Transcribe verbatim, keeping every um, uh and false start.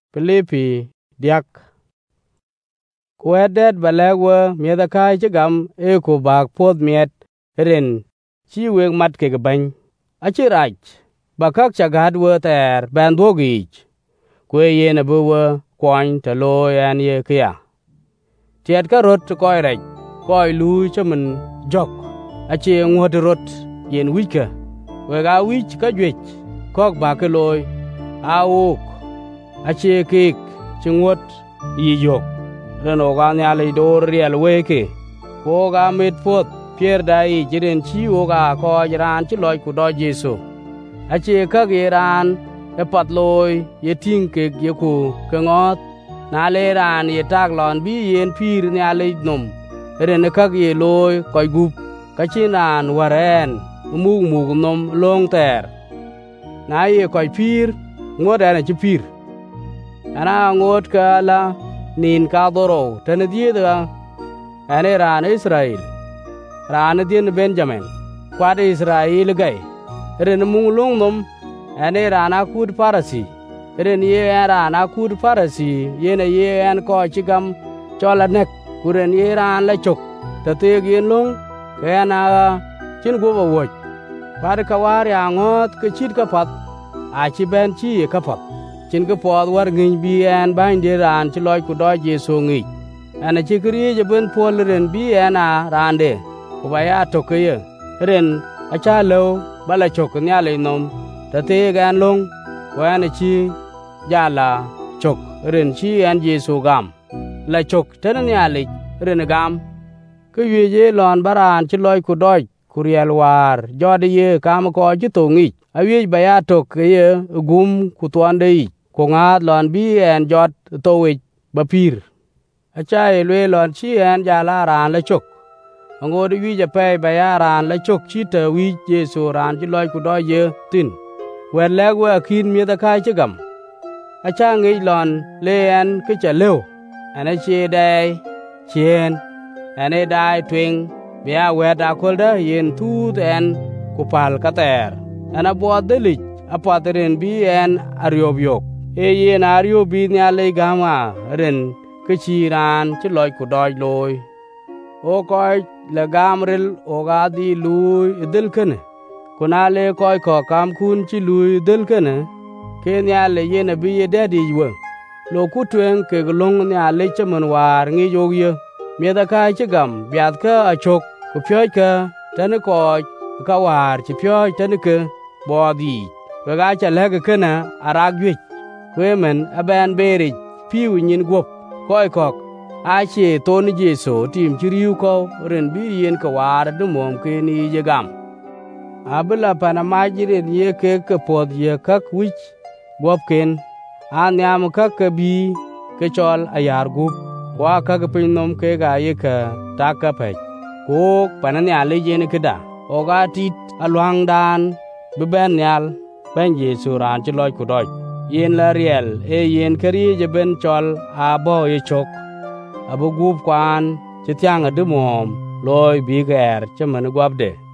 Filipi diak Kuedet balagwa mieda kai chigam e ko bak pod miet ren chi weg mat ke bany achirach bakak chagad wo ter ban dogich kwe yene buwa kwany ta lo yan ye kya tiet ka rot koy rech koy lu chamen jok achi ngot rot yen wika wega wich ka jwech kok ba ke loy auk achi kik chingot yi yok reno ga nyale dor riel weke ko ga mit pot pier dai jiren chi o ga ko ran chi loy ku do Jesu achi ka giran e pat loy ye ting ke ye ku ke ngot na le ran ye tak lon bi yen pir nyale nom ren ka ye loy koy gup ka chi nan waren mug mug nom long ter na ye koy pir ngot ana chi pir ana ngot ka la nin ka doro tan dieda ane ran Israel ran din Benjamin kwad Israel gai ren mung long nom ane ran akud parasi ren ye ran akud parasi yene ye an ko chigam chola nek kuren ye ran la chok ta te gien long kana chin go wo kwad ka war ya ngot ke chit ka pat a chi ben chi ka pat chin ka pod war ngin bi an ban de ran chi loy ku do Jesu ngi ana chi kri je ben pol ren bi ana rande ku ba ya to ke ye ren a cha lo bala chok nya le nom ta te gan long wa na chi ya la chok ren chi an Jesu gam la chok tan nya le ren gam ke ye je lon baran chi loy ku do ku riel war jode ye kam ko chi to ngi a wi ba ya to ke ye gum ku tuan de ko ngat lon bi en jot to wi ba pir a cha e le lon chi en ja la ran la chok ngo de wi ja pe ba ya ran la chok chi te wi Jesu ran chi loy ku do ye tin wer le wa kin mi da kai chi gam a cha ngi lon le en ke cha lew ana chi dai chien ana dai twing bia we da kol da yen tu en ku pal ka ter ana bo delich apateren bi en ariob yok e yen ario bi nya le gama ren ke chi ran chi loy ku doj loy o koy le gamrel o ga di lui dil kene kuna le koy ko kam kun chi lui dil kene ke nya le yen bi ye dedi wo lo ku twen ke long nya le chemen war ngi yo ye me da kai chi gam biat ka a chok ku pyo ka tan ko ka war chi pyo tan ke bo di we ga cha le ke na arag wi we men aben beri piu nyin gop koy kok a che ton Jesu tim chiriu ko ren bi yen ka war du mom ke ni je gam abla pana majire ye ke ke pod ye kak wich gop ken an yam kak ke bi ke chol ayar gup kwa kak pin nom ke ga ye ka ta ka pe ko panan ya le yen ke da o ga tit alwang dan be ben yal ben Jesu ran chi loy ku doj yen la riel e yen kari je ben chol a bo ye chok abu gup kwan che tyang adu mom loy bi ger che man gwab de